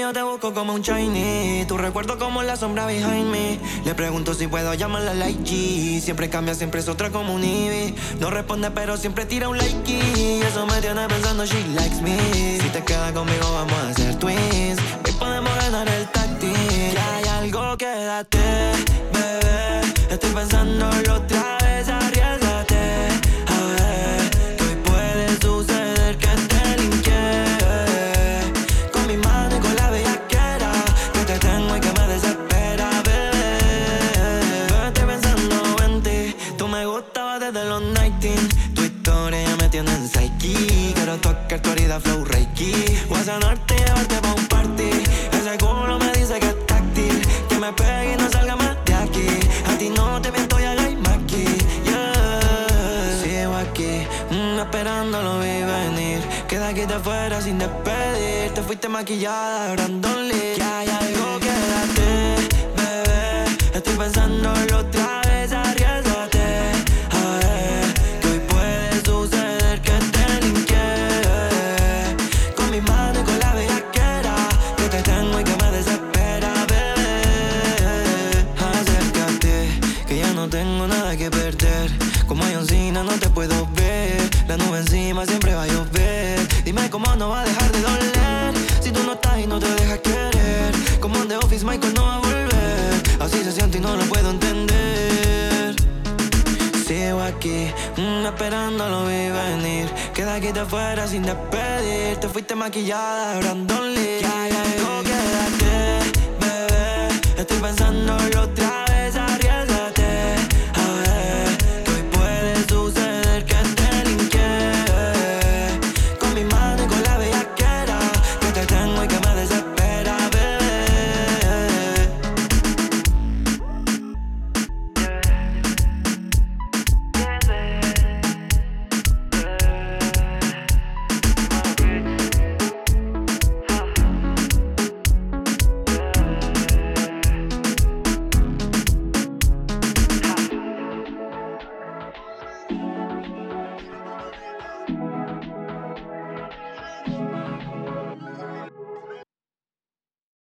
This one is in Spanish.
yo te busco como un Chinese. Tu recuerdo como la sombra behind me. Le pregunto si puedo llamarla like G. Siempre cambia, siempre es otra como un Ivy. No responde pero siempre tira un like y eso me tiene pensando she likes me. Si te quedas conmigo vamos a ser twins. Hoy podemos ganar el táctil. Que hay algo, quédate, bebé. Estoy pensándolo otra vez, arriésgate. A ver, que hoy puede suceder que te linké. Con mi mano y con la bellaquera que te tengo y que me desespera, bebé. Estoy pensando en ti. Tú me gustabas desde los 19. Tu historia ya me tiene en psyche. Quiero tocar tu herida flow reiki. Voy a sanarte y llevarte pa' un party. Ese culo me dice que es táctil. Que me pegue y no salga más de aquí. A ti no te miento y haga y maqui, yeah. Sigo aquí, esperando lo vi venir. Que de aquí te fuera sin despedir. Te fuiste maquillada, Brandon Lee. Que hay algo, quédate, bebé. Estoy pensándolo otra vez, arriésgate. A ver, que hoy puede suceder que te linké. Con mi mano y con la bellaquera que te tengo y que me desespera, bebé. Acércate, que ya no tengo nada que perder. Como John Cena no te puedo ver. La nube encima siempre va a llover. Dime cómo no va a dejar de doler. Si tú no estás y no te dejas querer. Como en The Office Michael no va a volver. Así se siente y no lo puedo entender. Sigo aquí, esperando lo vi venir. Que de aquí te fuera sin despedir. Te fuiste maquillada, Brandon Lee. Que hay algo, quédate, bebé. Estoy pensando